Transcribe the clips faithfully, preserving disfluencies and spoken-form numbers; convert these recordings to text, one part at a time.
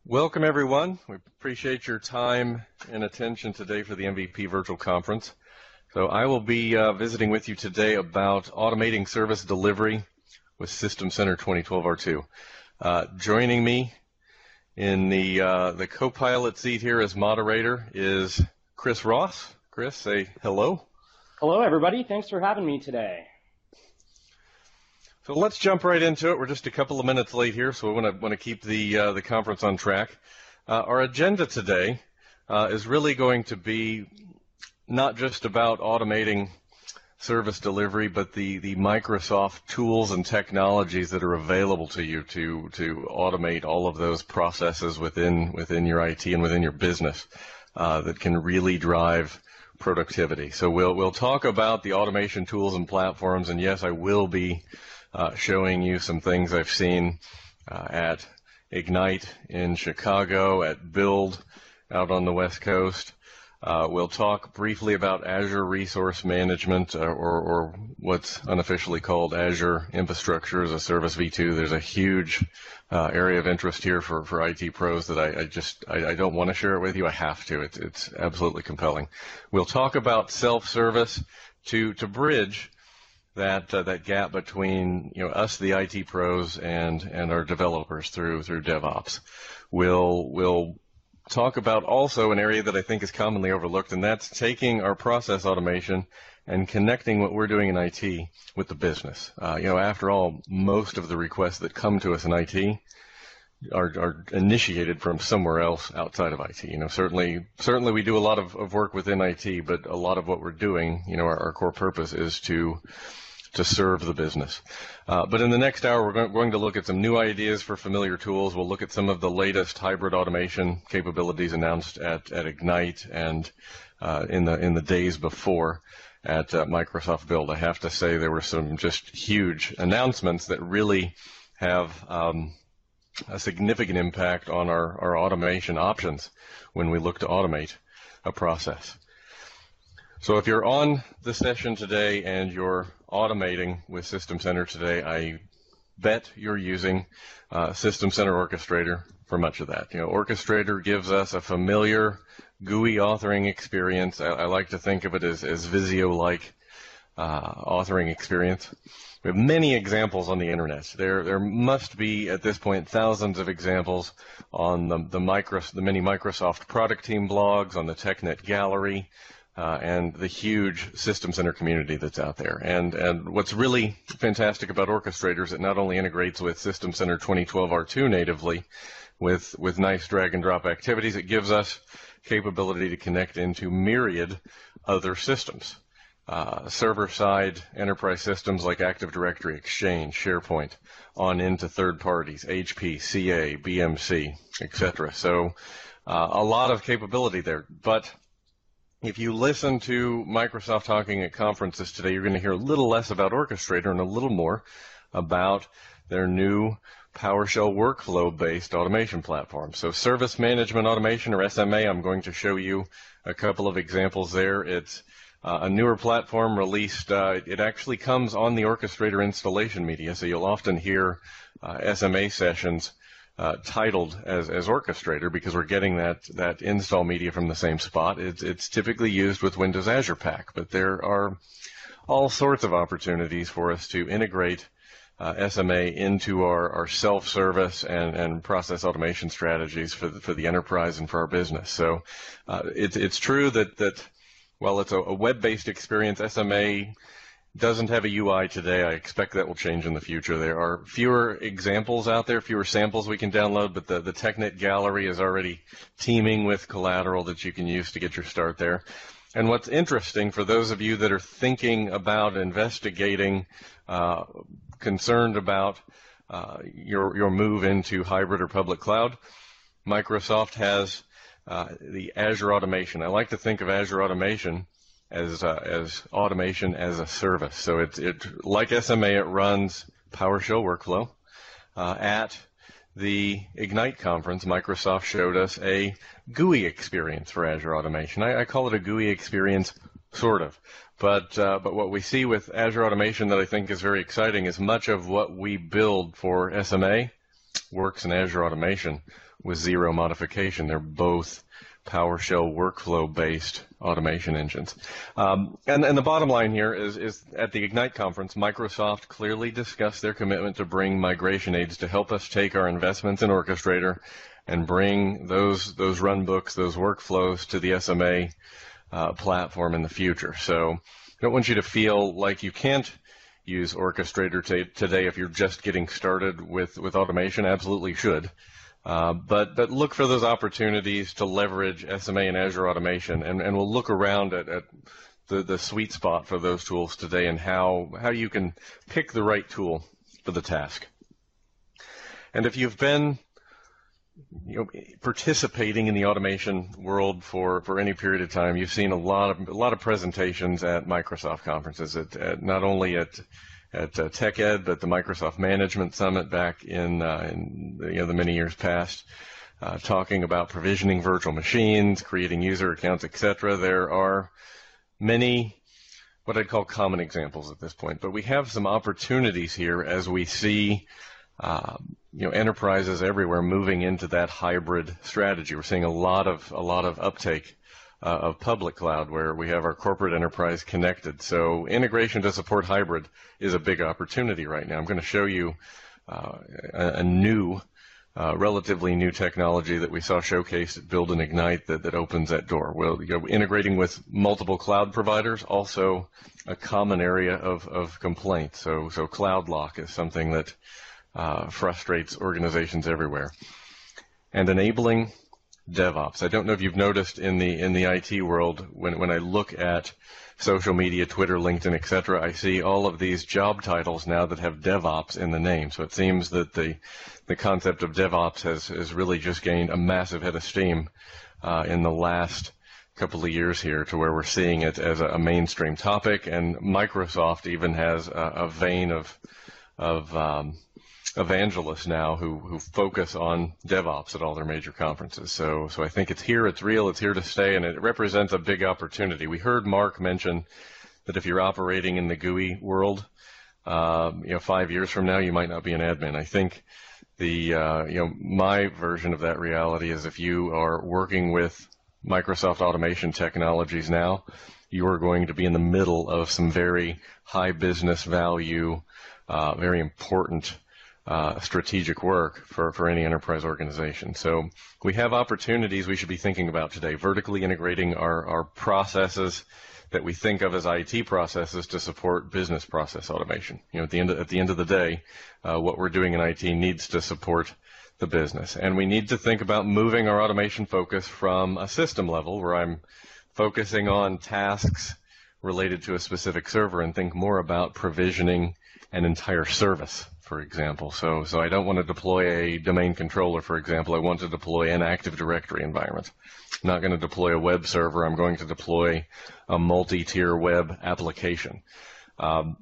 Welcome, everyone. We appreciate your time and attention today for the M V P Virtual Conference. So I will be uh, visiting with you today about automating service delivery with System Center twenty twelve R two. Uh, joining me in the, uh, the co-pilot seat here as moderator is Chris Ross. Chris, say hello. Hello, everybody. Thanks for having me today. So let's jump right into it. We're just a couple of minutes late here, so we want to want to keep the uh, the conference on track. Uh, our agenda today uh, is really going to be not just about automating service delivery, but the the Microsoft tools and technologies that are available to you to to automate all of those processes within within your I T and within your business uh, that can really drive productivity. So we'll we'll talk about the automation tools and platforms, and yes, I will be Uh, showing you some things I've seen uh, at Ignite in Chicago, at Build out on the West Coast. Uh, we'll talk briefly about Azure Resource Management, uh, or, or what's unofficially called Azure Infrastructure as a Service V two. There's a huge uh, area of interest here for, for I T pros that I, I just I, I don't want to share it with you. I have to. It's, it's absolutely compelling. We'll talk about self-service to to bridge that uh, that gap between you know us, the I T pros, and and our developers through through DevOps. We'll we'll talk about also an area that I think is commonly overlooked, and that's taking our process automation and connecting what we're doing in I T with the business. Uh, you know, after all, most of the requests that come to us in I T are, are initiated from somewhere else outside of I T. You know, certainly certainly we do a lot of, of work within I T, but a lot of what we're doing, you know, our, our core purpose is to to serve the business. Uh, but in the next hour, we're going, going to look at some new ideas for familiar tools. We'll look at some of the latest hybrid automation capabilities announced at, at Ignite and uh, in the in the days before at uh, Microsoft Build. I have to say there were some just huge announcements that really have um, a significant impact on our, our automation options when we look to automate a process. So if you're on the session today and you're automating with System Center today, I bet you're using uh, System Center Orchestrator for much of that. You know, Orchestrator gives us a familiar G U I authoring experience. I, I like to think of it as, as Visio-like uh, authoring experience. We have many examples on the internet. There, there must be at this point thousands of examples on the the, micro, the many Microsoft product team blogs, on the TechNet gallery. Uh, and the huge System Center community that's out there. And, and what's really fantastic about Orchestrator is it not only integrates with System Center twenty twelve R two natively with, with nice drag and drop activities, it gives us capability to connect into myriad other systems. Uh, server-side enterprise systems like Active Directory, Exchange, SharePoint, on into third parties, H P, C A, B M C, et cetera. So uh, a lot of capability there. But if you listen to Microsoft talking at conferences today, you're going to hear a little less about Orchestrator and a little more about their new PowerShell workflow-based automation platform. So service management automation, or S M A, I'm going to show you a couple of examples there. It's uh, a newer platform released. Uh, it actually comes on the Orchestrator installation media, so you'll often hear uh, S M A sessions Uh, titled as, as Orchestrator because we're getting that, that install media from the same spot. It's, it's typically used with Windows Azure Pack, but there are all sorts of opportunities for us to integrate uh, S M A into our, our self-service and, and process automation strategies for the, for the enterprise and for our business. So uh, it's, it's true that, that while it's a, a web-based experience, S M A doesn't have a U I today. I expect that will change in the future. There are fewer examples out there, fewer samples we can download, but the, the TechNet gallery is already teeming with collateral that you can use to get your start there. And what's interesting for those of you that are thinking about investigating, uh, concerned about uh, your, your move into hybrid or public cloud, Microsoft has uh, the Azure Automation. I like to think of Azure Automation as uh, as automation as a service. So it's it like S M A, it runs PowerShell workflow. Uh, at the Ignite conference, Microsoft showed us a G U I experience for Azure Automation. I, I call it a G U I experience, sort of. But uh, but what we see with Azure Automation that I think is very exciting is much of what we build for S M A works in Azure Automation with zero modification. They're both PowerShell workflow-based automation engines. Um, and, and the bottom line here is, is at the Ignite conference, Microsoft clearly discussed their commitment to bring migration aids to help us take our investments in Orchestrator and bring those, those runbooks, those workflows to the S M A uh, platform in the future. So I don't want you to feel like you can't use Orchestrator today if you're just getting started with, with automation. Absolutely should. Uh, but, but look for those opportunities to leverage S M A and Azure Automation, and, and we'll look around at, at the, the sweet spot for those tools today and how, how you can pick the right tool for the task. And if you've been you know, participating in the automation world for, for any period of time, you've seen a lot of, a lot of presentations at Microsoft conferences, at, at not only at at uh, TechEd, but the Microsoft Management Summit back in, uh, in you know, the many years past, uh, talking about provisioning virtual machines, creating user accounts, et cetera. There are many what I'd call common examples at this point, but we have some opportunities here as we see uh, you know, enterprises everywhere moving into that hybrid strategy. We're seeing a lot of a lot of uptake Uh, of public cloud where we have our corporate enterprise connected. So integration to support hybrid is a big opportunity right now. I'm going to show you uh, a, a new, uh, relatively new technology that we saw showcased at Build and Ignite that, that opens that door. Well, you know, integrating with multiple cloud providers, also a common area of, of complaint. So, so cloud lock is something that uh, frustrates organizations everywhere. And enabling DevOps. I don't know if you've noticed in the in the I T world, when when I look at social media, Twitter, LinkedIn, et cetera, I see all of these job titles now that have DevOps in the name. So it seems that the the concept of DevOps has has really just gained a massive head of steam uh, in the last couple of years here, to where we're seeing it as a, a mainstream topic, and Microsoft even has a, a vein of of um, evangelists now who, who focus on DevOps at all their major conferences. So, so I think it's here, it's real, it's here to stay, and it represents a big opportunity. We heard Mark mention that if you're operating in the G U I world, uh, you know, five years from now, you might not be an admin. I think the, uh, you know, my version of that reality is if you are working with Microsoft automation technologies now, you are going to be in the middle of some very high business value, uh, very important Uh, strategic work for, for any enterprise organization. So we have opportunities we should be thinking about today, vertically integrating our, our processes that we think of as I T processes to support business process automation. You know, at the end of, at the end of the day, uh, what we're doing in I T needs to support the business. And we need to think about moving our automation focus from a system level, where I'm focusing on tasks related to a specific server, and think more about provisioning an entire service, for example. So, so I don't want to deploy a domain controller, for example. I want to deploy an Active Directory environment. I'm not going to deploy a web server. I'm going to deploy a multi-tier web application. Um,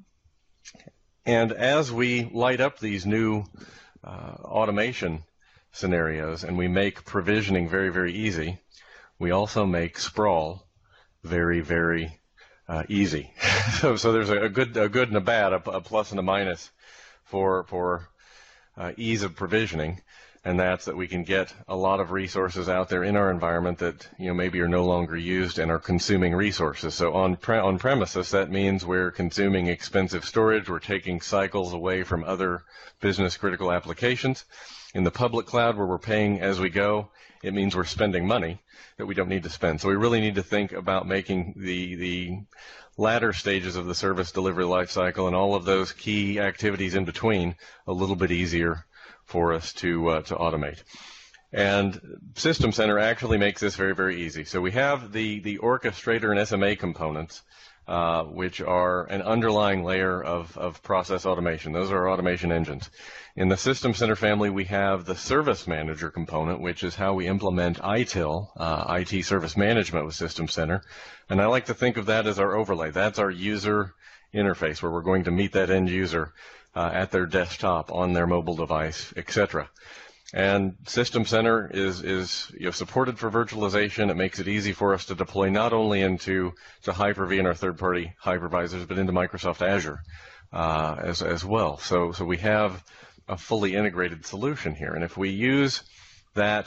and as we light up these new uh, automation scenarios and we make provisioning very, very easy, we also make sprawl very, very uh, easy. so, so there's a good, a good and a bad, a, a plus and a minus for for uh, ease of provisioning, and that's that we can get a lot of resources out there in our environment that, you know, maybe are no longer used and are consuming resources. So on pre on premises, that means we're consuming expensive storage. We're taking cycles away from other business critical applications. In the public cloud, where we're paying as we go, it means we're spending money that we don't need to spend. So we really need to think about making the the latter stages of the service delivery lifecycle and all of those key activities in between a little bit easier for us to uh, to automate. And System Center actually makes this very, very easy. So we have the the orchestrator and S M A components, uh, which are an underlying layer of of process automation. Those are our automation engines. In the System Center family, we have the Service Manager component, which is how we implement I T I L, uh, I T Service Management with System Center. And I like to think of that as our overlay. That's our user interface, where we're going to meet that end user uh, at their desktop, on their mobile device, et cetera. And System Center is, is you know, supported for virtualization. It makes it easy for us to deploy not only into to Hyper-V and our third-party hypervisors, but into Microsoft Azure uh, as, as well. So, so we have a fully integrated solution here. And if we use that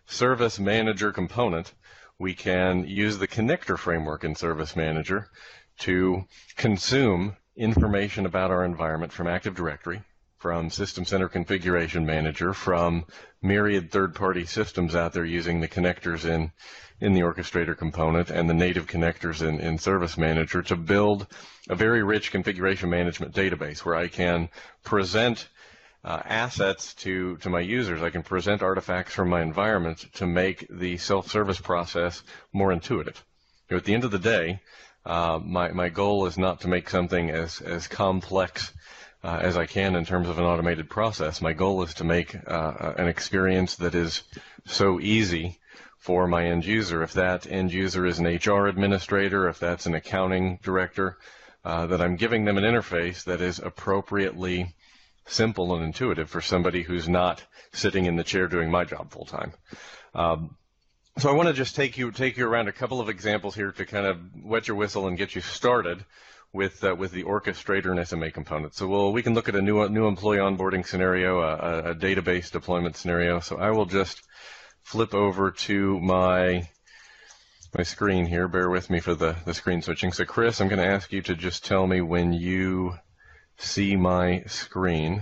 Service Manager component, we can use the connector framework in Service Manager to consume information about our environment from Active Directory, from System Center Configuration Manager, from myriad third-party systems out there using the connectors in, in the Orchestrator component and the native connectors in, in Service Manager to build a very rich configuration management database where I can present uh, assets to, to my users. I can present artifacts from my environment to make the self-service process more intuitive. You know, at the end of the day, uh, my, my goal is not to make something as, as complex Uh, as I can in terms of an automated process. My goal is to make uh, an experience that is so easy for my end user. If that end user is an H R administrator, if that's an accounting director, uh, that I'm giving them an interface that is appropriately simple and intuitive for somebody who's not sitting in the chair doing my job full time. Um, so I want to just take you take you around a couple of examples here to kind of wet your whistle and get you started with uh, with the Orchestrator and S M A component. So we'll, we can look at a new new employee onboarding scenario, a, a database deployment scenario. So I will just flip over to my my screen here. Bear with me for the, the screen switching. So Chris, I'm going to ask you to just tell me when you see my screen,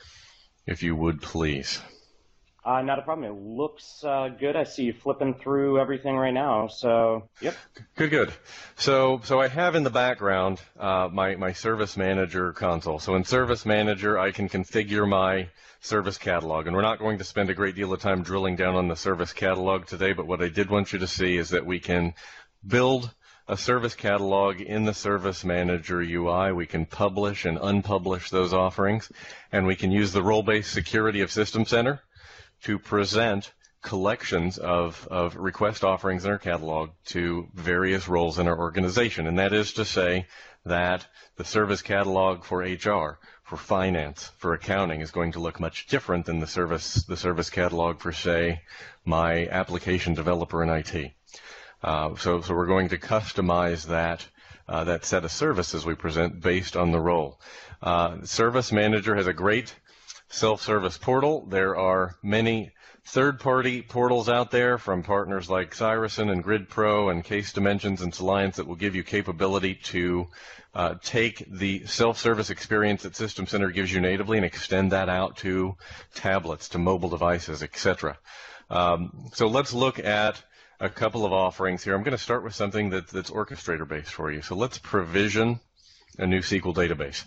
if you would please. Uh, not a problem. It looks uh, good. I see you flipping through everything right now. So, yep. Good, good. So, so I have in the background uh, my my Service Manager console. So in Service Manager, I can configure my service catalog, and we're not going to spend a great deal of time drilling down on the service catalog today. But what I did want you to see is that we can build a service catalog in the Service Manager U I. We can publish and unpublish those offerings, and we can use the role-based security of System Center to present collections of, of request offerings in our catalog to various roles in our organization. And that is to say that the service catalog for H R, for finance, for accounting is going to look much different than the service, the service catalog for, say, my application developer in I T. Uh, so, so we're going to customize that uh, that set of services we present based on the role. Uh, Service Manager has a great self-service portal. There are many third-party portals out there from partners like Cyrusen and GridPro and Case Dimensions and Alliance that will give you capability to uh, take the self-service experience that System Center gives you natively and extend that out to tablets, to mobile devices, et cetera. Um, so let's look at a couple of offerings here. I'm going to start with something that, that's Orchestrator-based for you. So let's provision a new S Q L database.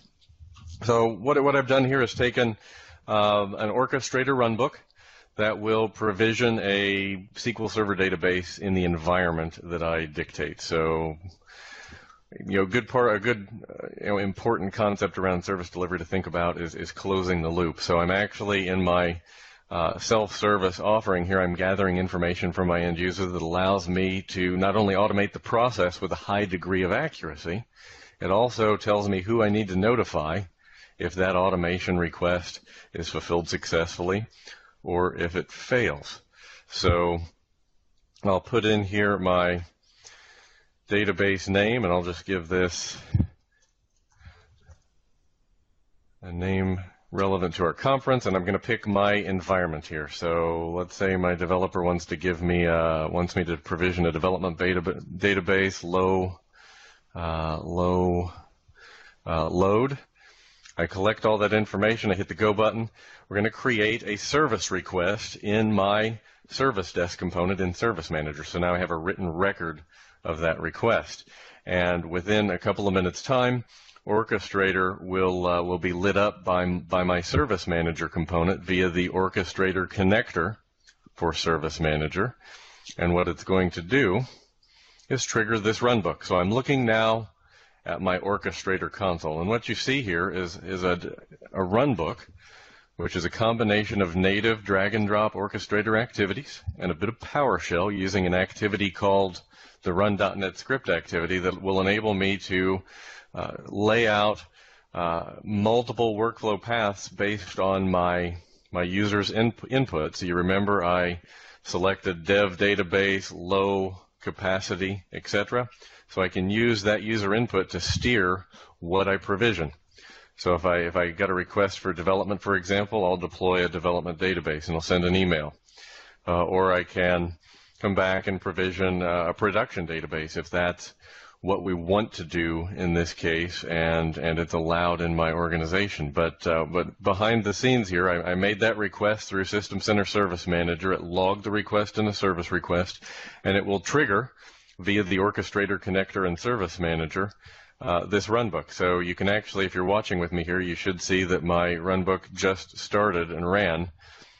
So what, what I've done here is taken Um, an Orchestrator runbook that will provision a S Q L Server database in the environment that I dictate. So, you know, good part, a good, uh, you know, important concept around service delivery to think about is, is closing the loop. So I'm actually in my uh, self-service offering here, I'm gathering information from my end user that allows me to not only automate the process with a high degree of accuracy, it also tells me who I need to notify if that automation request is fulfilled successfully or if it fails. So I'll put in here my database name, and I'll just give this a name relevant to our conference, and I'm going to pick my environment here. So let's say my developer wants to give me uh, wants me to provision a development beta database low uh, low uh, load. I collect all that information, I hit the go button. We're going to create a service request in my service desk component in Service Manager. So now I have a written record of that request. And within a couple of minutes time, Orchestrator will uh, will be lit up by, by my Service Manager component via the Orchestrator connector for Service Manager. And what it's going to do is trigger this runbook. So I'm looking now at my Orchestrator console. And what you see here is, is a, a runbook, which is a combination of native drag and drop Orchestrator activities and a bit of PowerShell using an activity called the run dot net script activity that will enable me to uh, lay out uh, multiple workflow paths based on my, my user's in, input. So you remember I selected dev database, low capacity, et cetera. So I can use that user input to steer what I provision. So if I if I got a request for development, for example, I'll deploy a development database and I'll send an email. uh, or I can come back and provision uh, a production database if that's what we want to do in this case, and and it's allowed in my organization. But uh, but behind the scenes here, I, I made that request through System Center Service Manager. It logged the request in a service request, and it will trigger via the Orchestrator connector and Service Manager uh, this runbook. So you can actually, if you're watching with me here, you should see that my runbook just started and ran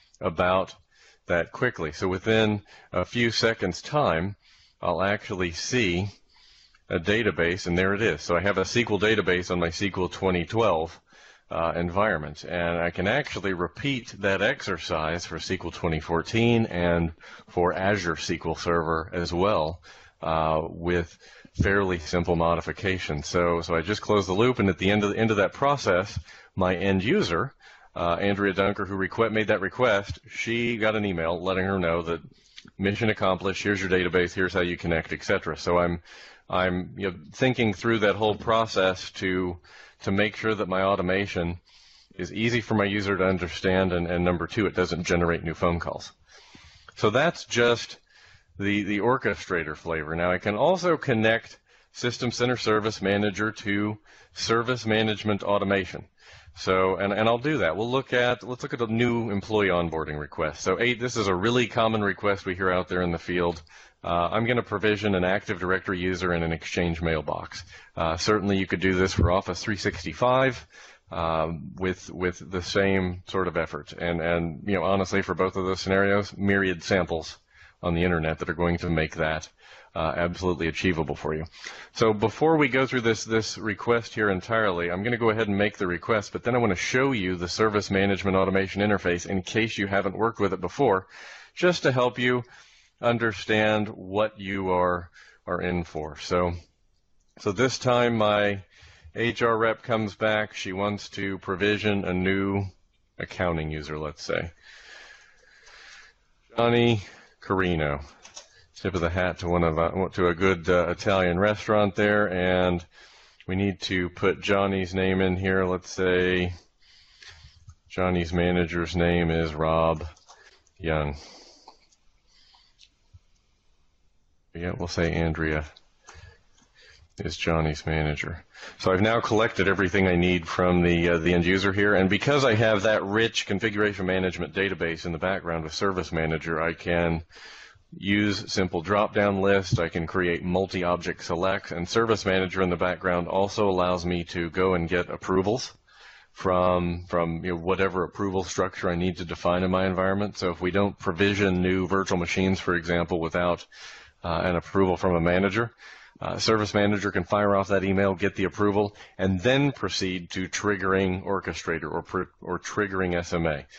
about that quickly. So within a few seconds time, I'll actually see a database, and there it is. So I have a S Q L database on my S Q L twenty twelve uh, environment, and I can actually repeat that exercise for S Q L twenty fourteen and for Azure S Q L Server as well uh, with fairly simple modifications. So, so I just closed the loop, and at the end of the end of that process, my end user, uh, Andrea Dunker, who request, made that request, she got an email letting her know that mission accomplished. Here's your database. Here's how you connect, et cetera. So I'm I'm you know, thinking through that whole process to to make sure that my automation is easy for my user to understand, and, and number two, it doesn't generate new phone calls. So that's just the, the orchestrator flavor. Now I can also connect System Center Service Manager to Service Management Automation. So, and, and I'll do that. We'll look at, let's look at a new employee onboarding request. So eight, this is a really common request we hear out there in the field. Uh, I'm going to provision an Active Directory user and an Exchange mailbox. Uh, certainly you could do this for Office three sixty-five um, with with the same sort of effort. And, and you know, honestly, for both of those scenarios, myriad samples on the internet that are going to make that uh, absolutely achievable for you. So before we go through this, this request here entirely, I'm going to go ahead and make the request, but then I want to show you the Service Management Automation interface in case you haven't worked with it before, just to help you understand what you are are in for. So so this time my H R rep comes back. She wants to provision a new accounting user, let's say. Johnny Carino. Tip of the hat to one of uh, to a good uh, Italian restaurant there, and we need to put Johnny's name in here. Let's say Johnny's manager's name is Rob Young. Yeah, we'll say Andrea is Johnny's manager. So I've now collected everything I need from the uh, the end user here, and because I have that rich configuration management database in the background with Service Manager, I can use simple drop-down lists. I can create multi-object selects, and Service Manager in the background also allows me to go and get approvals from from you know, whatever approval structure I need to define in my environment. So if we don't provision new virtual machines, for example, without Uh, an approval from a manager, uh, Service Manager can fire off that email, get the approval, and then proceed to triggering Orchestrator or, pr or triggering S M A.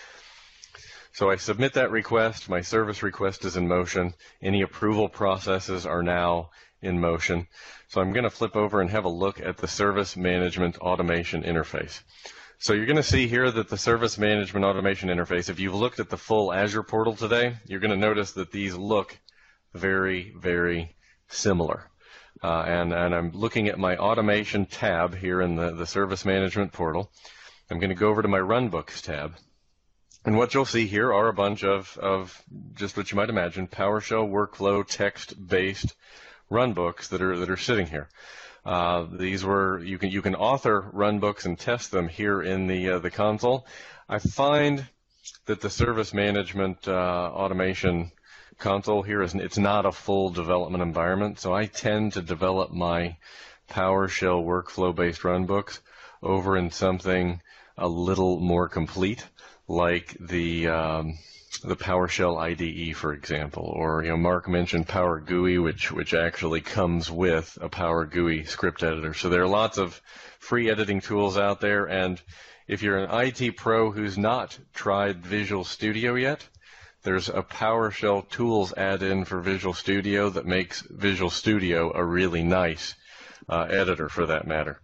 So I submit that request. My service request is in motion. Any approval processes are now in motion. So I'm going to flip over and have a look at the Service Management Automation interface. So you're going to see here that the Service Management Automation interface, if you've looked at the full Azure portal today, you're going to notice that these look very, very similar. Uh, and, and I'm looking at my automation tab here in the, the Service Management portal. I'm going to go over to my Runbooks tab. And what you'll see here are a bunch of, of just what you might imagine, PowerShell workflow text-based runbooks that are, that are sitting here. Uh, these were, you can, you can author runbooks and test them here in the, uh, the console. I find that the Service Management uh, Automation console here is it's not a full development environment, so I tend to develop my PowerShell workflow-based runbooks over in something a little more complete, like the um, the PowerShell I D E, for example, or you know, Mark mentioned Power G U I, which which actually comes with a Power G U I script editor. So there are lots of free editing tools out there, and if you're an I T pro who's not tried Visual Studio yet, there's a PowerShell Tools add-in for Visual Studio that makes Visual Studio a really nice uh, editor, for that matter.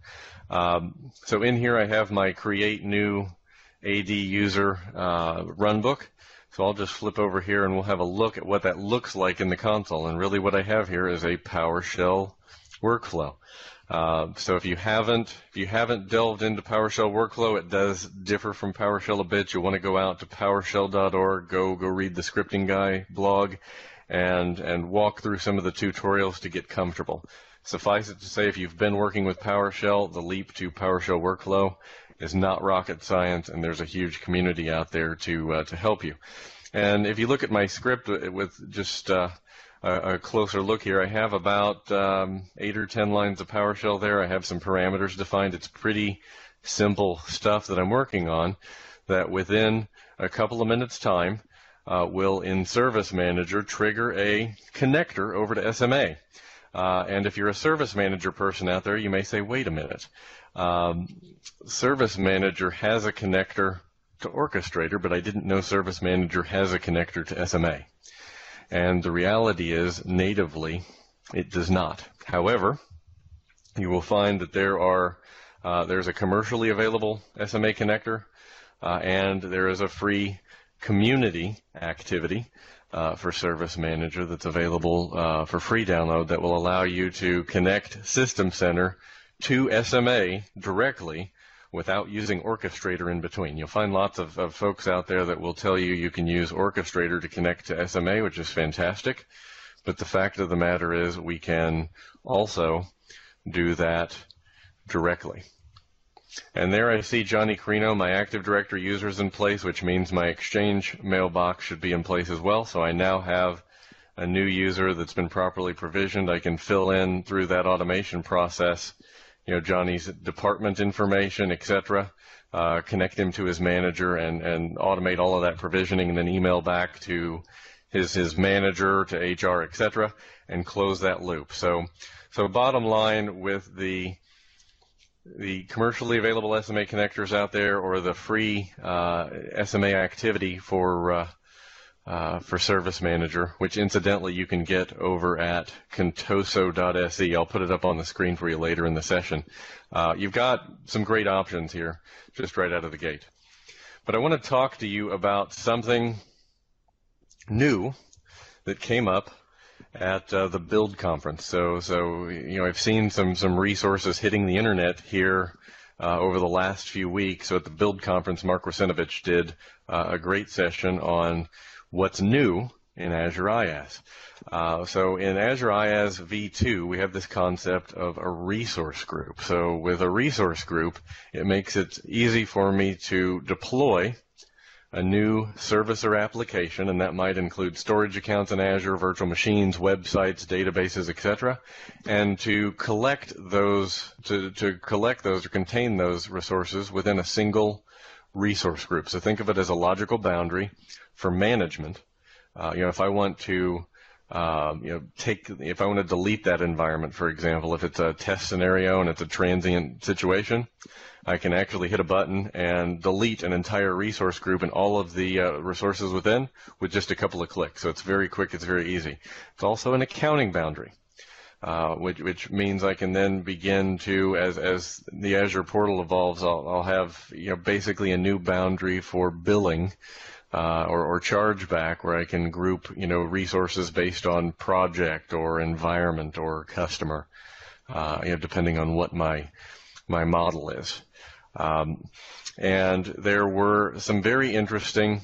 Um, so in here I have my Create New A D User uh, runbook. So I'll just flip over here and we'll have a look at what that looks like in the console. And really what I have here is a PowerShell workflow. Uh, so if you haven't if you haven't delved into PowerShell workflow, it does differ from PowerShell a bit. You'll want to go out to PowerShell dot org, go go read the Scripting Guy blog, and and walk through some of the tutorials to get comfortable. Suffice it to say, if you've been working with PowerShell, the leap to PowerShell workflow is not rocket science, and there's a huge community out there to uh, to help you. And if you look at my script with just uh, a, a closer look here, I have about um, eight or ten lines of PowerShell there. I have some parameters defined. It's pretty simple stuff that I'm working on that within a couple of minutes time uh, will in Service Manager trigger a connector over to S M A. Uh, and if you're a Service Manager person out there, you may say, wait a minute. Um, Service Manager has a connector to Orchestrator, but I didn't know Service Manager has a connector to S M A. And the reality is, natively, it does not. However, you will find that there are uh, there's a commercially available S M A connector, uh, and there is a free community activity uh, for Service Manager that's available uh, for free download that will allow you to connect System Center to S M A directly without using Orchestrator in between. You'll find lots of, of folks out there that will tell you you can use Orchestrator to connect to S M A, which is fantastic. But the fact of the matter is we can also do that directly. And there I see Johnny Carino, my Active Directory user is in place, which means my Exchange mailbox should be in place as well. So I now have a new user that's been properly provisioned. I can fill in through that automation process, you know, Johnny's department information, et cetera, uh, connect him to his manager and, and automate all of that provisioning, and then email back to his, his manager, to H R, et cetera, and close that loop. So, so bottom line, with the the commercially available S M A connectors out there, or the free uh, S M A activity for uh, uh, for Service Manager, which incidentally you can get over at contoso dot S E. I'll put it up on the screen for you later in the session. Uh, you've got some great options here, just right out of the gate. But I want to talk to you about something new that came up at uh, the Build conference. So, so you know, I've seen some some resources hitting the internet here uh, over the last few weeks. So at the Build conference, Mark Russinovich did uh, a great session on what's new in Azure IaaS. Uh, so in Azure IaaS V two, we have this concept of a resource group. So with a resource group, it makes it easy for me to deploy a new service or application, and that might include storage accounts in Azure, virtual machines, websites, databases, et cetera, and to collect those, to, to collect those or contain those resources within a single resource group. So think of it as a logical boundary for management. Uh, you know, if I want to, um, you know, take, if I want to delete that environment, for example, if it's a test scenario and it's a transient situation, I can actually hit a button and delete an entire resource group and all of the uh, resources within with just a couple of clicks. So it's very quick, it's very easy. It's also an accounting boundary, uh, which, which means I can then begin to, as, as the Azure portal evolves, I'll, I'll have, you know, basically a new boundary for billing uh, or, or chargeback, where I can group, you know, resources based on project or environment or customer, uh, you know, depending on what my my model is. Um, and there were some very interesting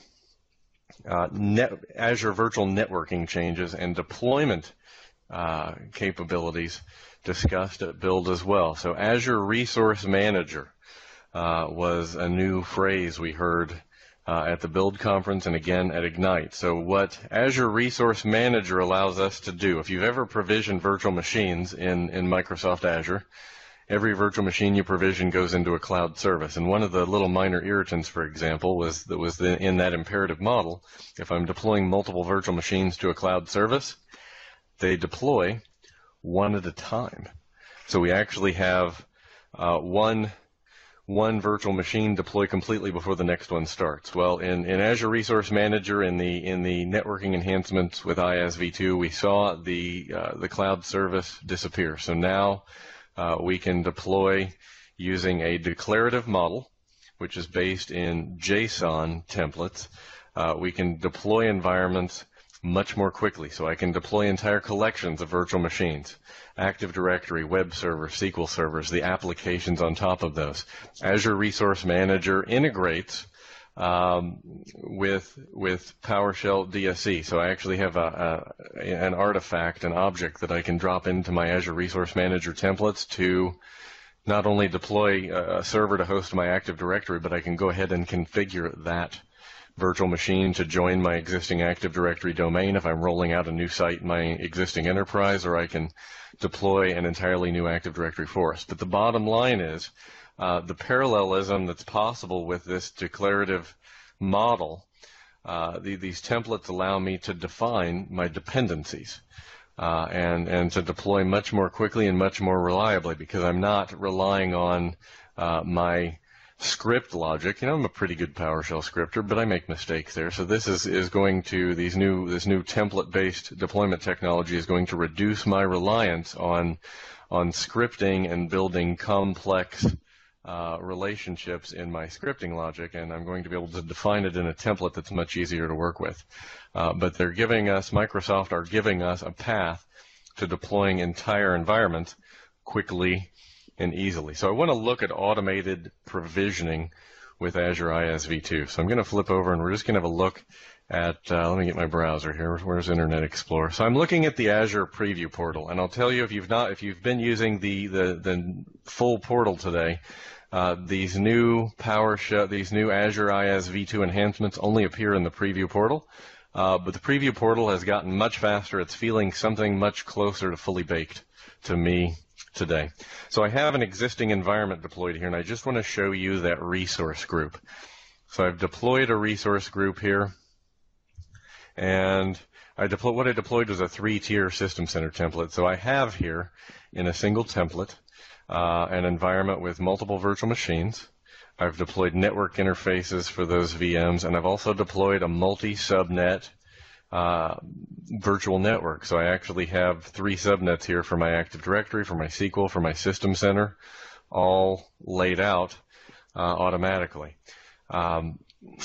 uh, net, Azure Virtual Networking changes and deployment uh, capabilities discussed at Build as well. So Azure Resource Manager uh, was a new phrase we heard uh, at the Build conference and again at Ignite. So what Azure Resource Manager allows us to do, if you've ever provisioned virtual machines in, in Microsoft Azure, every virtual machine you provision goes into a cloud service. And one of the little minor irritants, for example, was that was the, in that imperative model, if I'm deploying multiple virtual machines to a cloud service, they deploy one at a time. So we actually have uh, one one virtual machine deploy completely before the next one starts. Well, in, in Azure Resource Manager, in the in the networking enhancements with IaaS V two, we saw the uh, the cloud service disappear. So now Uh, we can deploy using a declarative model, which is based in JSON templates. Uh, we can deploy environments much more quickly. So I can deploy entire collections of virtual machines, Active Directory, web servers, S Q L servers, the applications on top of those. Azure Resource Manager integrates um, with with PowerShell D S E. So I actually have a, a, an artifact, an object that I can drop into my Azure Resource Manager templates to not only deploy a server to host my Active Directory, but I can go ahead and configure that virtual machine to join my existing Active Directory domain if I'm rolling out a new site in my existing enterprise, or I can deploy an entirely new Active Directory for us. But the bottom line is uh, the parallelism that's possible with this declarative model. Uh, the, these templates allow me to define my dependencies uh, and, and to deploy much more quickly and much more reliably, because I'm not relying on uh, my script logic. You know, I'm a pretty good PowerShell scripter, but I make mistakes there. So this is, is going to, these new, this new template-based deployment technology is going to reduce my reliance on, on scripting and building complex uh, relationships in my scripting logic, and I'm going to be able to define it in a template that's much easier to work with. Uh, but they're giving us, Microsoft are giving us a path to deploying entire environments quickly and easily. So I want to look at automated provisioning with Azure I S V two. So I'm going to flip over and we're just going to have a look at, uh, let me get my browser here. Where's Internet Explorer? So I'm looking at the Azure Preview portal, and I'll tell you, if you've not, if you've been using the, the, the full portal today, uh, these new PowerShell, these new Azure I S V two enhancements only appear in the Preview portal. Uh, but the Preview portal has gotten much faster. It's feeling something much closer to fully baked to me today. So I have an existing environment deployed here, and I just want to show you that resource group. So I've deployed a resource group here, and I deploy, what I deployed was a three-tier System Center template. So I have here, in a single template, uh, an environment with multiple virtual machines. I've deployed network interfaces for those V Ms, and I've also deployed a multi-subnet Uh, virtual network. So I actually have three subnets here for my Active Directory, for my S Q L, for my System Center, all laid out uh, automatically. Um,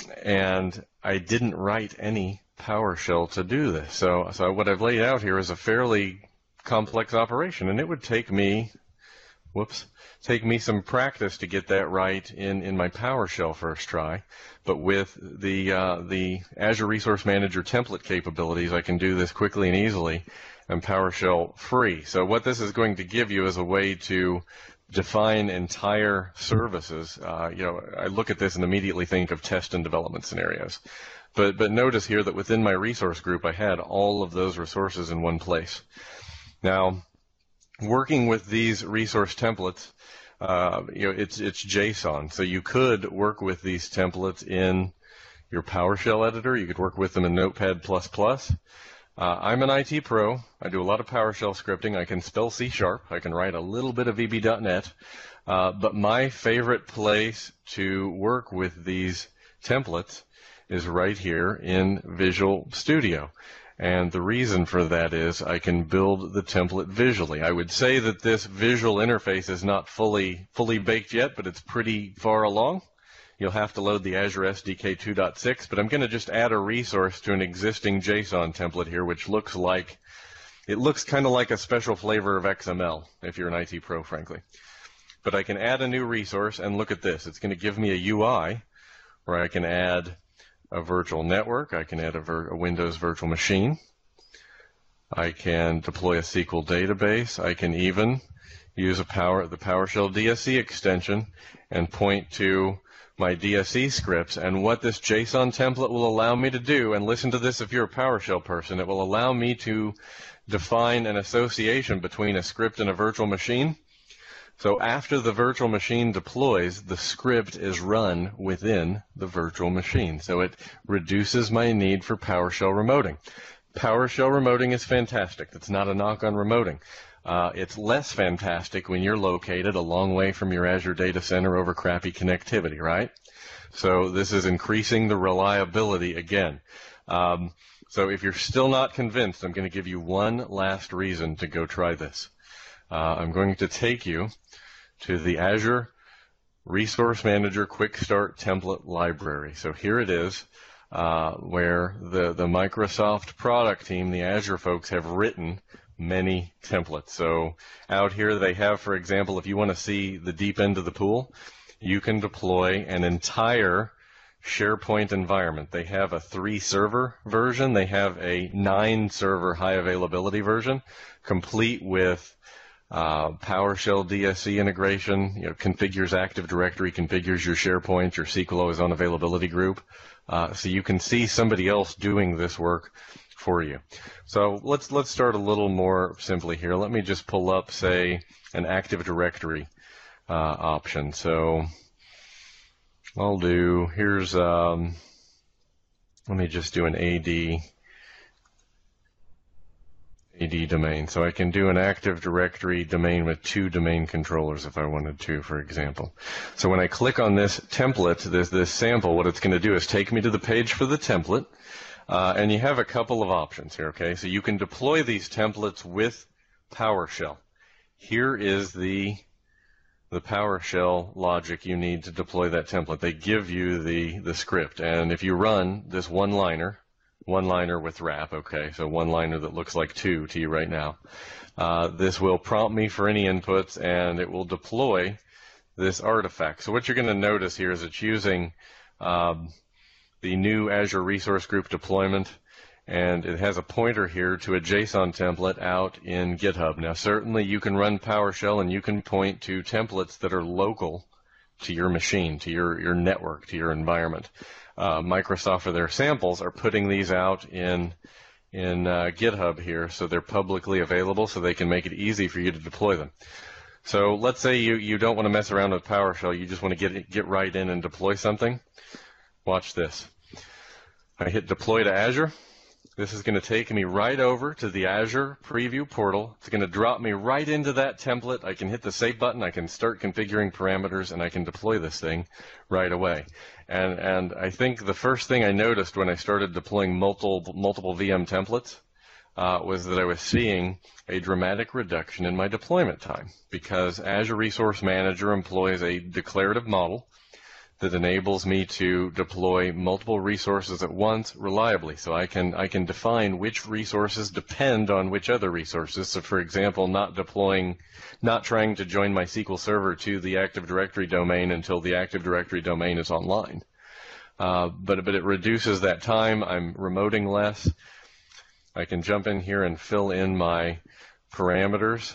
and I didn't write any PowerShell to do this. So, so what I've laid out here is a fairly complex operation, and it would take me, whoops, take me some practice to get that right in, in my PowerShell first try. But with the, uh, the Azure Resource Manager template capabilities, I can do this quickly and easily and PowerShell free. So what this is going to give you is a way to define entire services. Uh, you know, I look at this and immediately think of test and development scenarios. But, but notice here that within my resource group, I had all of those resources in one place. Now, working with these resource templates, Uh, you know, it's it's JSON, so you could work with these templates in your PowerShell editor. You could work with them in Notepad plus plus. Uh, I'm an I T pro. I do a lot of PowerShell scripting. I can spell C sharp. I can write a little bit of V B dot net. Uh, but my favorite place to work with these templates is right here in Visual Studio. And the reason for that is I can build the template visually. I would say that this visual interface is not fully fully baked yet, but it's pretty far along. You'll have to load the Azure S D K two point six, but I'm going to just add a resource to an existing JSON template here, which looks like, it looks kind of like a special flavor of X M L, if you're an I T pro, frankly. But I can add a new resource, and look at this. It's going to give me a U I where I can add a virtual network. I can add a, vir a Windows virtual machine. I can deploy a S Q L database. I can even use a power, the PowerShell D S E extension and point to my D S E scripts. And what this JSON template will allow me to do, and listen to this if you're a PowerShell person, it will allow me to define an association between a script and a virtual machine. So after the virtual machine deploys, the script is run within the virtual machine. So it reduces my need for PowerShell remoting. PowerShell remoting is fantastic. That's not a knock on remoting. Uh, it's less fantastic when you're located a long way from your Azure data center over crappy connectivity, right? So this is increasing the reliability again. Um, so if you're still not convinced, I'm going to give you one last reason to go try this. Uh, I'm going to take you to the Azure Resource Manager Quick Start Template Library. So here it is. uh, where the, the Microsoft product team, the Azure folks, have written many templates. So out here they have, for example, if you want to see the deep end of the pool, you can deploy an entire SharePoint environment. They have a three server version. They have a nine server high availability version, complete with uh, PowerShell D S C integration, you know, configures Active Directory, configures your SharePoint, your S Q L always on availability group. Uh, so you can see somebody else doing this work for you. So let's let's start a little more simply here. Let me just pull up, say, an Active Directory uh, option. So I'll do, here's, um, let me just do an A D, A D domain. So I can do an Active Directory domain with two domain controllers if I wanted to, for example. So when I click on this template, this, this sample, what it's going to do is take me to the page for the template. Uh, and you have a couple of options here, okay? So you can deploy these templates with PowerShell. Here is the the PowerShell logic you need to deploy that template. They give you the, the script, and if you run this one-liner, one-liner with wrap, okay, so one-liner that looks like two to you right now, uh, this will prompt me for any inputs, and it will deploy this artifact. So what you're going to notice here is it's using um, the new Azure Resource Group deployment, and it has a pointer here to a JSON template out in GitHub. Now certainly you can run PowerShell and you can point to templates that are local to your machine, to your, your network, to your environment. Uh, Microsoft, for their samples, are putting these out in, in uh, GitHub here, so they're publicly available, so they can make it easy for you to deploy them. So let's say you, you don't want to mess around with PowerShell, you just want to get, get right in and deploy something. Watch this. I hit deploy to Azure. This is going to take me right over to the Azure Preview portal. It's going to drop me right into that template. I can hit the Save button, I can start configuring parameters, and I can deploy this thing right away. And, and I think the first thing I noticed when I started deploying multiple, multiple V M templates uh, was that I was seeing a dramatic reduction in my deployment time, because Azure Resource Manager employs a declarative model that enables me to deploy multiple resources at once reliably. So I can I can define which resources depend on which other resources. So for example, not deploying, not trying to join my S Q L Server to the Active Directory domain until the Active Directory domain is online. Uh, but, but it reduces that time. I'm remoting less. I can jump in here and fill in my parameters.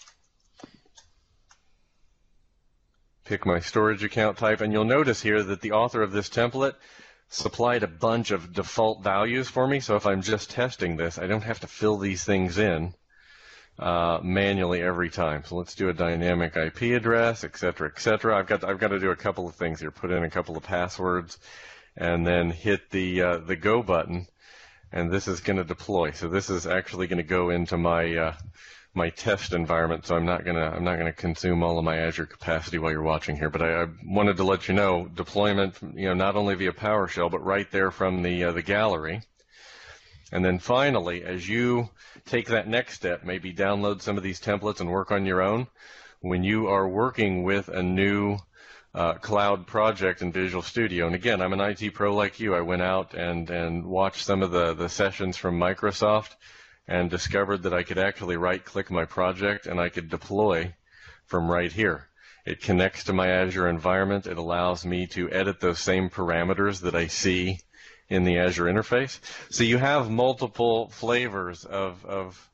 Pick my storage account type, and you'll notice here that the author of this template supplied a bunch of default values for me, so if I'm just testing this, I don't have to fill these things in uh, manually every time. So let's do a dynamic I P address, et cetera, et cetera. I've got, I've got to do a couple of things here, put in a couple of passwords, and then hit the, uh, the go button, and this is going to deploy. So this is actually going to go into my uh, my test environment, so I'm not gonna I'm not gonna consume all of my Azure capacity while you're watching here. But I, I wanted to let you know deployment, you know, not only via PowerShell, but right there from the uh, the gallery. And then finally, as you take that next step, maybe download some of these templates and work on your own. When you are working with a new uh, cloud project in Visual Studio, and again, I'm an I T pro like you. I went out and and watched some of the the sessions from Microsoft, and discovered that I could actually right-click my project and I could deploy from right here. It connects to my Azure environment. It allows me to edit those same parameters that I see in the Azure interface. So you have multiple flavors of, of,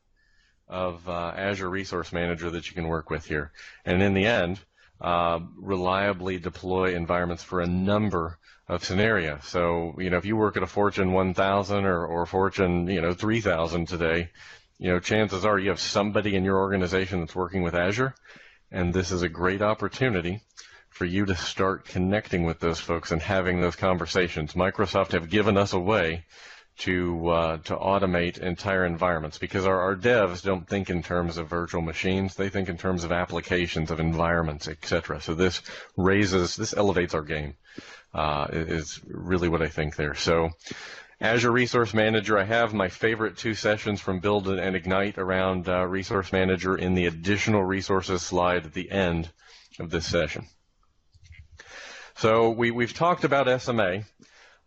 of uh, Azure Resource Manager that you can work with here. And in the end, uh, reliably deploy environments for a number of scenarios. So, you know, if you work at a Fortune one thousand or, or Fortune, you know, three thousand today, you know, chances are you have somebody in your organization that's working with Azure, and this is a great opportunity for you to start connecting with those folks and having those conversations. Microsoft have given us a way to uh, to automate entire environments, because our, our devs don't think in terms of virtual machines. They think in terms of applications, of environments, et cetera. So this raises, this elevates our game. Uh, is really what I think there. So Azure Resource Manager, I have my favorite two sessions from Build and Ignite around uh, Resource Manager in the additional resources slide at the end of this session. So we, we've talked about S M A.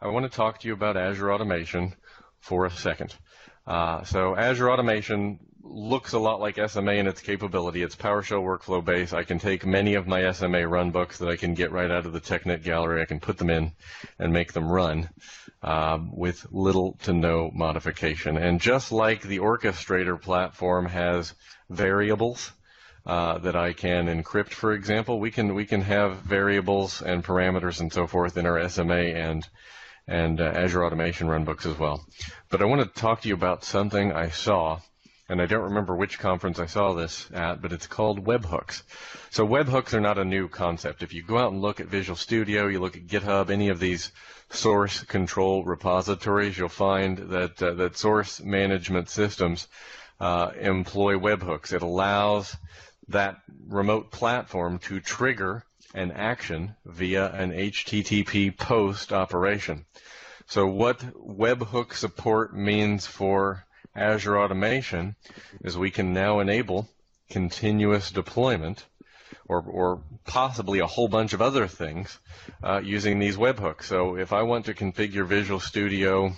I want to talk to you about Azure Automation for a second. Uh, so Azure Automation looks a lot like S M A in its capability. It's PowerShell workflow based. I can take many of my S M A runbooks that I can get right out of the TechNet gallery. I can put them in and make them run um, with little to no modification. And just like the Orchestrator platform has variables uh, that I can encrypt, for example, we can we can have variables and parameters and so forth in our S M A and and uh, Azure Automation runbooks as well. But I want to talk to you about something I saw, and I don't remember which conference I saw this at, but it's called webhooks. So webhooks are not a new concept. If you go out and look at Visual Studio, you look at GitHub, any of these source control repositories, you'll find that uh, that source management systems uh, employ webhooks. It allows that remote platform to trigger an action via an H T T P post operation. So what webhook support means for Azure Automation is we can now enable continuous deployment, or, or possibly a whole bunch of other things uh, using these webhooks. So if I want to configure Visual Studio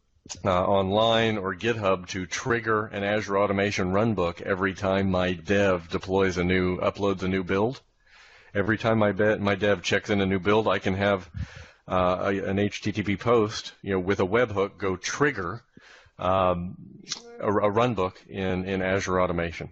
uh, online or GitHub to trigger an Azure Automation runbook every time my dev deploys a new, uploads a new build, every time my, be my dev checks in a new build, I can have uh, a, an H T T P post, you know, with a webhook go trigger um, a, a runbook in, in Azure Automation.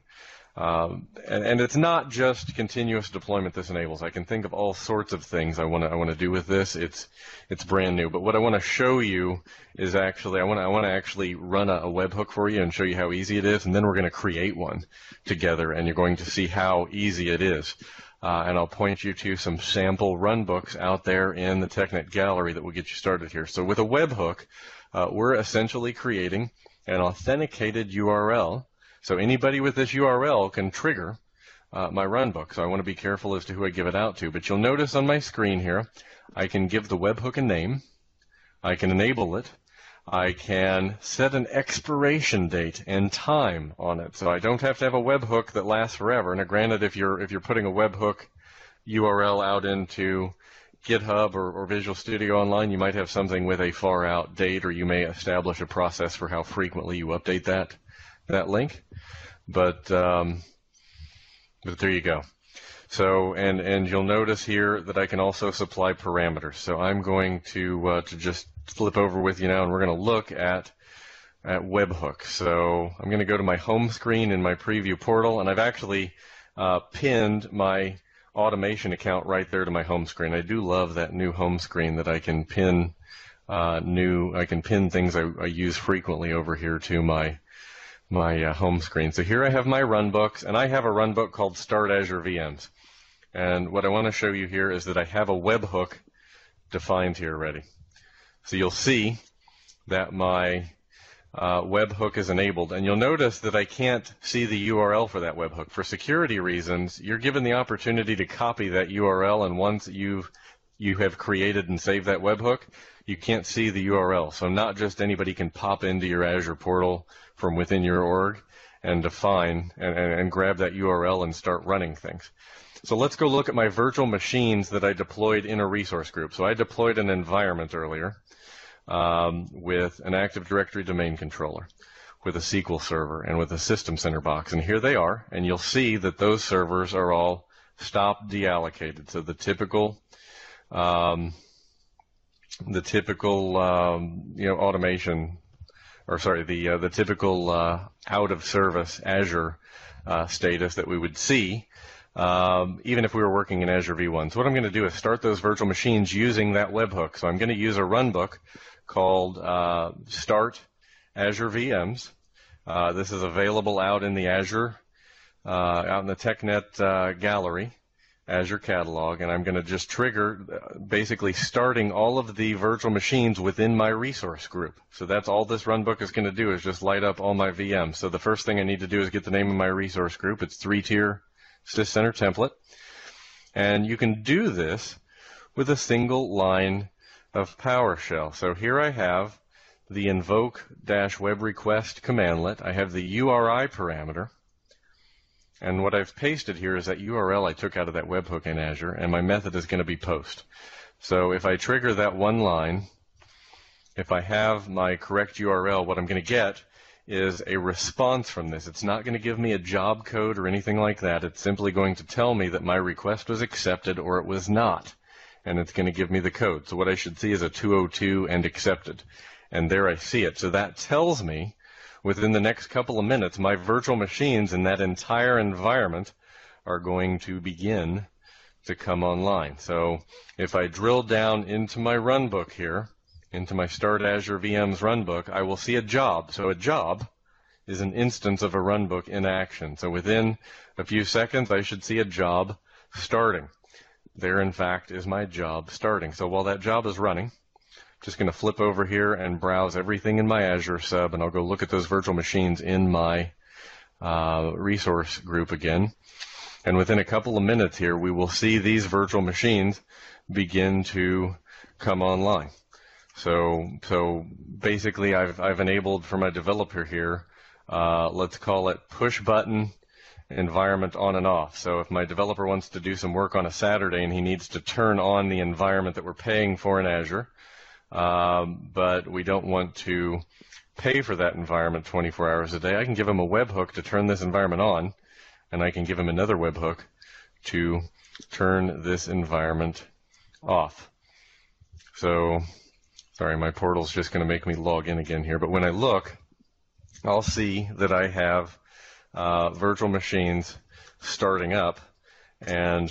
Um, and, and it's not just continuous deployment this enables. I can think of all sorts of things I want to I want to do with this. It's it's brand new. But what I want to show you is actually I want to I want to actually run a, a webhook for you and show you how easy it is, and then we're going to create one together, and you're going to see how easy it is. Uh, and I'll point you to some sample runbooks out there in the TechNet gallery that will get you started here. So with a webhook, uh, we're essentially creating an authenticated U R L. So anybody with this U R L can trigger uh, my runbook. So I want to be careful as to who I give it out to. But you'll notice on my screen here, I can give the webhook a name. I can enable it. I can set an expiration date and time on it, so I don't have to have a webhook that lasts forever. Now, granted, if you're if you're putting a webhook U R L out into GitHub or, or Visual Studio Online, you might have something with a far out date, or you may establish a process for how frequently you update that that link. But um, but there you go. So and and you'll notice here that I can also supply parameters. So I'm going to uh, to just flip over with you now, and we're going to look at at webhooks. So I'm going to go to my home screen in my preview portal, and I've actually uh, pinned my automation account right there to my home screen. I do love that new home screen that I can pin uh, new. I can pin things I, I use frequently over here to my my uh, home screen. So here I have my runbooks, and I have a runbook called Start Azure V Ms. And what I want to show you here is that I have a webhook defined here already. So you'll see that my uh, webhook is enabled, and you'll notice that I can't see the U R L for that webhook. For security reasons, you're given the opportunity to copy that U R L, and once you've you have created and saved that webhook, you can't see the U R L. So not just anybody can pop into your Azure portal from within your org and define and, and, and grab that U R L and start running things. So let's go look at my virtual machines that I deployed in a resource group. So I deployed an environment earlier um, with an Active Directory domain controller, with a S Q L server, and with a System Center box. And here they are, and you'll see that those servers are all stop deallocated. So the typical um, the typical um, you know automation, or sorry, the uh, the typical uh, out of service Azure uh, status that we would see, um, even if we were working in Azure V one. So what I'm going to do is start those virtual machines using that webhook. So I'm going to use a runbook called uh, Start Azure V Ms. Uh, this is available out in the Azure, uh, out in the TechNet uh, gallery, Azure catalog, and I'm going to just trigger uh, basically starting all of the virtual machines within my resource group. So that's all this runbook is going to do, is just light up all my V Ms. So the first thing I need to do is get the name of my resource group. It's three-tier SysCenter template. And you can do this with a single line of PowerShell. So here I have the invoke-web request commandlet. I have the U R I parameter. And what I've pasted here is that U R L I took out of that webhook in Azure, and my method is going to be post. So if I trigger that one line, if I have my correct U R L, what I'm going to get is a response from this. It's not going to give me a job code or anything like that. It's simply going to tell me that my request was accepted or it was not. And it's going to give me the code. So what I should see is a two oh two and accepted. And there I see it. So that tells me within the next couple of minutes, my virtual machines in that entire environment are going to begin to come online. So if I drill down into my runbook here, into my Start Azure V Ms runbook, I will see a job. So a job is an instance of a runbook in action. So within a few seconds, I should see a job starting. There, in fact, is my job starting. So while that job is running, I'm just going to flip over here and browse everything in my Azure sub, and I'll go look at those virtual machines in my uh, resource group again. And within a couple of minutes here, we will see these virtual machines begin to come online. So, so basically, I've, I've enabled for my developer here, uh, let's call it push button environment on and off. So if my developer wants to do some work on a Saturday and he needs to turn on the environment that we're paying for in Azure, um, but we don't want to pay for that environment twenty-four hours a day, I can give him a webhook to turn this environment on, and I can give him another webhook to turn this environment off. So, sorry, my portal's just going to make me log in again here, but when I look, I'll see that I have uh, virtual machines starting up, and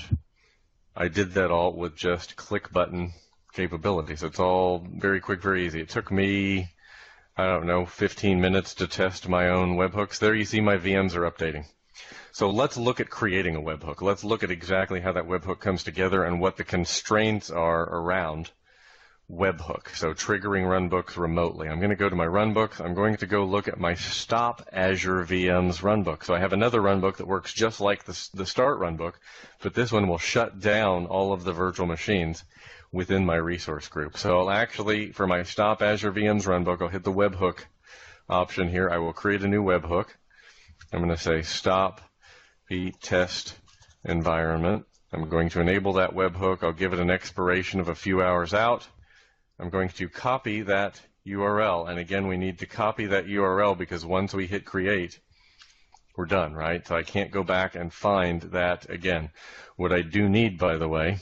I did that all with just click button capability. So it's all very quick, very easy. It took me, I don't know, fifteen minutes to test my own webhooks. There you see my V Ms are updating. So let's look at creating a webhook. Let's look at exactly how that webhook comes together and what the constraints are around webhook. So triggering runbooks remotely. I'm going to go to my runbooks. I'm going to go look at my Stop Azure V Ms runbook. So I have another runbook that works just like the, the Start runbook, but this one will shut down all of the virtual machines within my resource group. So I'll actually, for my Stop Azure V Ms runbook, I'll hit the webhook option here. I will create a new webhook. I'm going to say Stop the Test Environment. I'm going to enable that webhook. I'll give it an expiration of a few hours out. I'm going to copy that U R L. And again, we need to copy that U R L because once we hit create, we're done, right? So I can't go back and find that again. What I do need, by the way,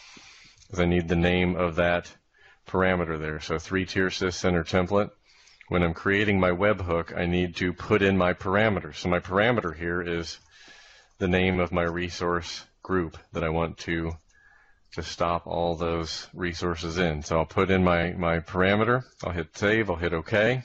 is I need the name of that parameter there. So three-tier syscenter template. When I'm creating my webhook, I need to put in my parameters. So my parameter here is the name of my resource group that I want to to stop all those resources in. So I'll put in my, my parameter, I'll hit save, I'll hit OK,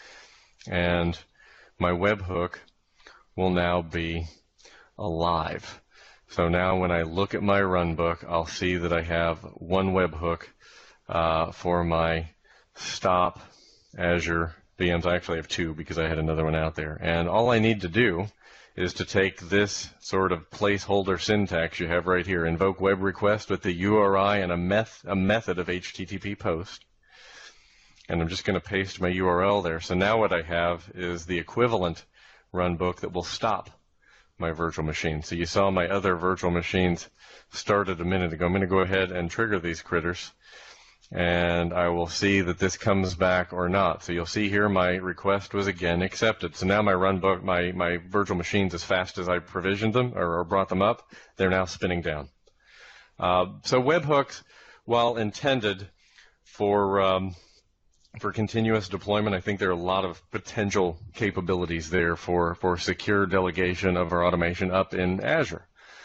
and my webhook will now be alive. So now when I look at my runbook, I'll see that I have one webhook uh, for my Stop Azure V Ms. I actually have two because I had another one out there. And all I need to do is to take this sort of placeholder syntax you have right here, invoke web request with the U R I and a, meth a method of H T T P post. And I'm just going to paste my U R L there. So now what I have is the equivalent runbook that will stop my virtual machine. So you saw my other virtual machines started a minute ago. I'm going to go ahead and trigger these critters, and I will see that this comes back or not. So you'll see here my request was again accepted. So now my runbook, my, my virtual machines, as fast as I provisioned them or, or brought them up, they're now spinning down. Uh, so webhooks, while intended for um, for continuous deployment, I think there are a lot of potential capabilities there for, for secure delegation of our automation up in Azure.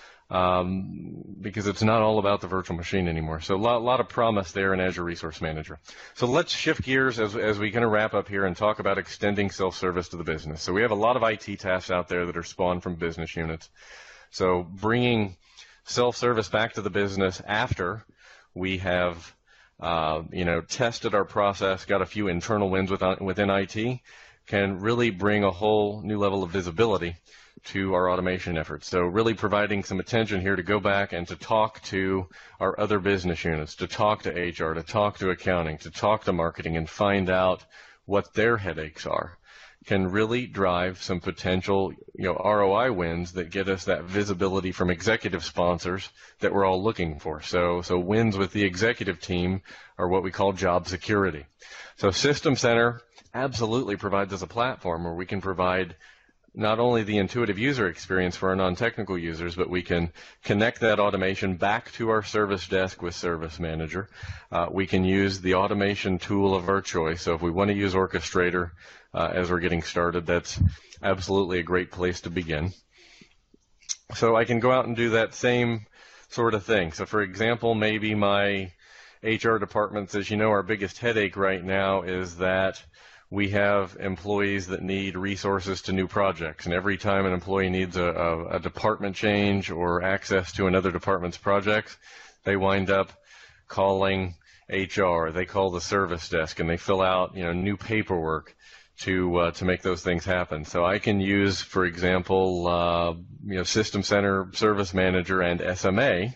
Um, because it's not all about the virtual machine anymore. So a lot, lot of promise there in Azure Resource Manager. So let's shift gears as, as we kind of wrap up here and talk about extending self-service to the business. So we have a lot of I T tasks out there that are spawned from business units. So bringing self-service back to the business after we have uh, you know, tested our process, got a few internal wins within, within I T, can really bring a whole new level of visibility to our automation efforts. So really providing some attention here to go back and to talk to our other business units, to talk to H R, to talk to accounting, to talk to marketing and find out what their headaches are, can really drive some potential you know, R O I wins that get us that visibility from executive sponsors that we're all looking for. So, so wins with the executive team are what we call job security. So System Center absolutely provides us a platform where we can provide not only the intuitive user experience for our non-technical users, but we can connect that automation back to our service desk with Service Manager. Uh, we can use the automation tool of our choice. So if we want to use Orchestrator uh, as we're getting started, that's absolutely a great place to begin. So I can go out and do that same sort of thing. So for example, maybe my H R department says, you know, our biggest headache right now is that we have employees that need resources to new projects, and every time an employee needs a, a, a department change or access to another department's projects, they wind up calling H R. They call the service desk, and they fill out, you know, new paperwork to uh, to make those things happen. So I can use, for example, uh, you know, System Center, Service Manager, and S M A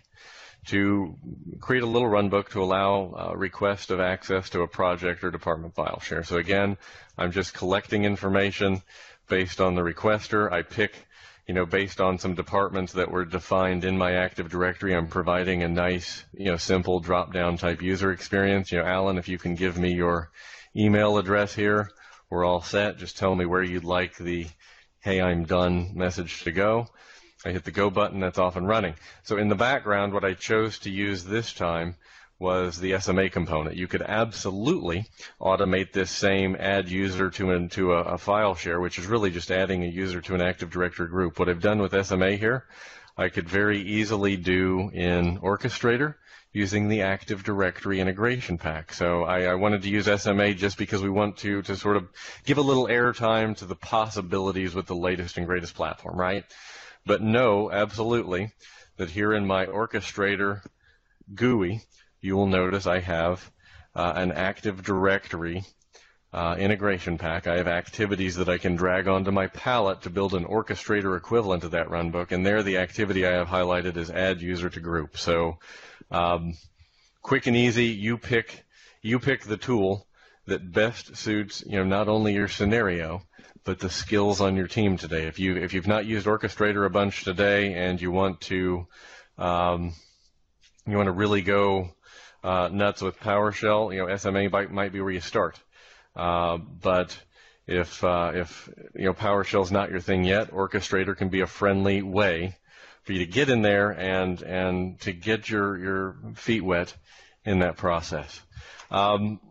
to create a little runbook to allow uh, request of access to a project or department file share. So again, I'm just collecting information based on the requester. I pick, you know, based on some departments that were defined in my Active Directory. I'm providing a nice, you know, simple drop-down type user experience. You know, Alan, if you can give me your email address here, we're all set. Just tell me where you'd like the "Hey, I'm done" message to go. I hit the go button, that's off and running. So in the background, what I chose to use this time was the S M A component. You could absolutely automate this same add user to, an, to a, a file share, which is really just adding a user to an Active Directory group. What I've done with S M A here, I could very easily do in Orchestrator using the Active Directory integration pack. So I, I wanted to use S M A just because we want to, to sort of give a little airtime to the possibilities with the latest and greatest platform, right? But know absolutely that here in my Orchestrator G U I, you will notice I have uh, an Active Directory uh, integration pack. I have activities that I can drag onto my palette to build an Orchestrator equivalent of that runbook, and there the activity I have highlighted is add user to group. So um, quick and easy, you pick, you pick the tool that best suits, you know, not only your scenario, but the skills on your team today. If you if you've not used Orchestrator a bunch today and you want to um, you want to really go uh, nuts with PowerShell, you know, S M A might, might be where you start. Uh, but if uh, if you know PowerShell is not your thing yet, Orchestrator can be a friendly way for you to get in there and and to get your your feet wet in that process. Um,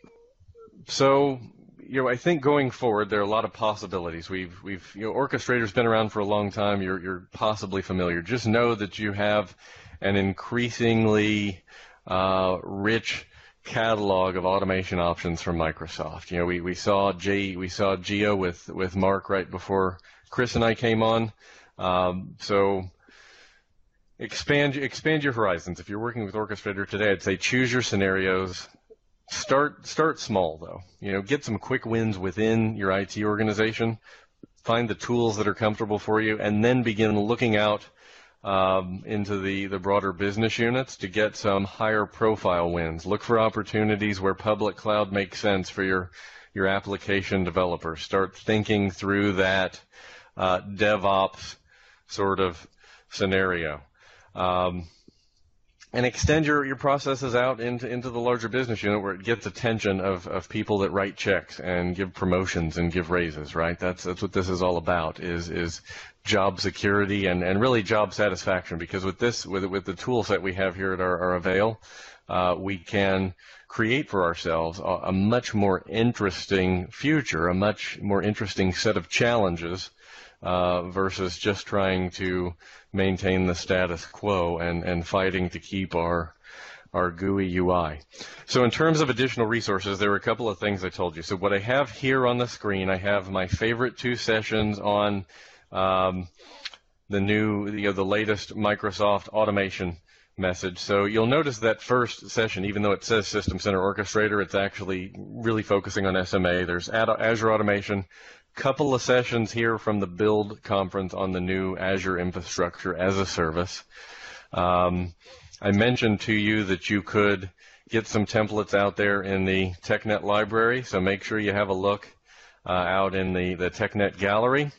so. You know, I think going forward, there are a lot of possibilities. We've, we've, you know, Orchestrator's been around for a long time. You're, you're possibly familiar. Just know that you have an increasingly uh, rich catalog of automation options from Microsoft. You know, we, we saw J, we saw Geo with, with Mark right before Chris and I came on. Um, so expand, expand your horizons. If you're working with Orchestrator today, I'd say choose your scenarios. Start start small, though. You know, get some quick wins within your I T organization. Find the tools that are comfortable for you, and then begin looking out um, into the, the broader business units to get some higher profile wins. Look for opportunities where public cloud makes sense for your, your application developers. Start thinking through that uh, DevOps sort of scenario. Um, And extend your, your processes out into, into the larger business unit where it gets attention of, of people that write checks and give promotions and give raises, right? That's, that's what this is all about, is, is job security and, and really job satisfaction. Because with this, with, with the tool set we have here at our, our Avail, uh, we can create for ourselves a, a much more interesting future, a much more interesting set of challenges uh, versus just trying to maintain the status quo and, and fighting to keep our our G U I U I. So in terms of additional resources, there were a couple of things I told you. So what I have here on the screen, I have my favorite two sessions on um, the new, you know, the latest Microsoft automation message. So you'll notice that first session, even though it says System Center Orchestrator, it's actually really focusing on S M A. There's Azure Automation. Couple of sessions here from the Build conference on the new Azure Infrastructure as a Service. Um, I mentioned to you that you could get some templates out there in the TechNet library, so make sure you have a look uh, out in the, the TechNet gallery.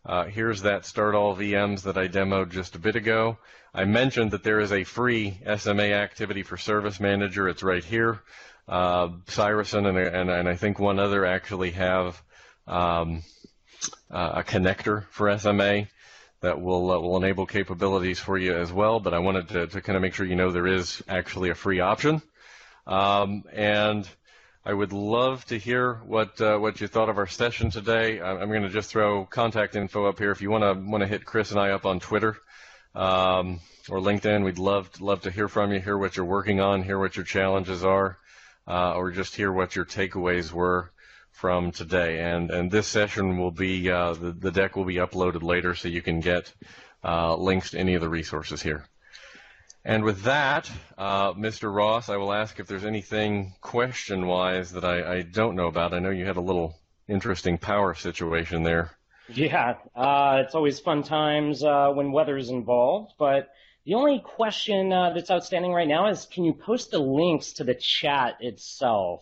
Uh, here's that Start All V Ms that I demoed just a bit ago. I mentioned that there is a free S M A activity for Service Manager. It's right here. Uh, Cyrusson and, and, and I think one other actually have um, uh, a connector for S M A that will uh, will enable capabilities for you as well. But I wanted to, to kind of make sure you know there is actually a free option. Um, and I would love to hear what uh, what you thought of our session today. I'm going to just throw contact info up here if you want to want to hit Chris and I up on Twitter um, or LinkedIn. We'd love love to hear from you, hear what you're working on, hear what your challenges are, uh, or just hear what your takeaways were from today. And and this session will be uh, the the deck will be uploaded later, so you can get uh, links to any of the resources here. And with that, uh, Mister Ross, I will ask if there's anything question-wise that I, I don't know about. I know you had a little interesting power situation there. Yeah, uh, it's always fun times uh, when weather's involved, but the only question uh, that's outstanding right now is, can you post the links to the chat itself?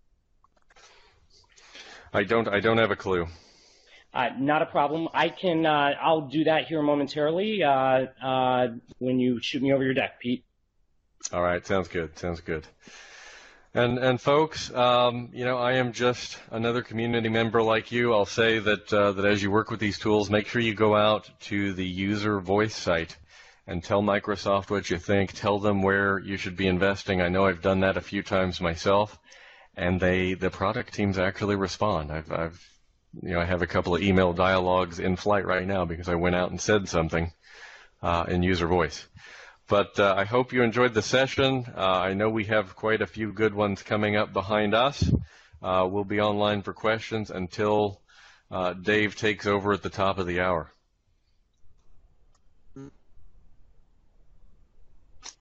I don't, I don't have a clue. Uh, not a problem. I can. Uh, I'll do that here momentarily uh, uh, when you shoot me over your deck, Pete. All right, sounds good. Sounds good. And and folks, um, you know, I am just another community member like you. I'll say that uh, that as you work with these tools, make sure you go out to the user voice site and tell Microsoft what you think. Tell them where you should be investing. I know I've done that a few times myself, and they the product teams actually respond. I've I've You know, I have a couple of email dialogues in flight right now because I went out and said something uh, in user voice. But uh, I hope you enjoyed the session. Uh, I know we have quite a few good ones coming up behind us. Uh, we'll be online for questions until uh, Dave takes over at the top of the hour.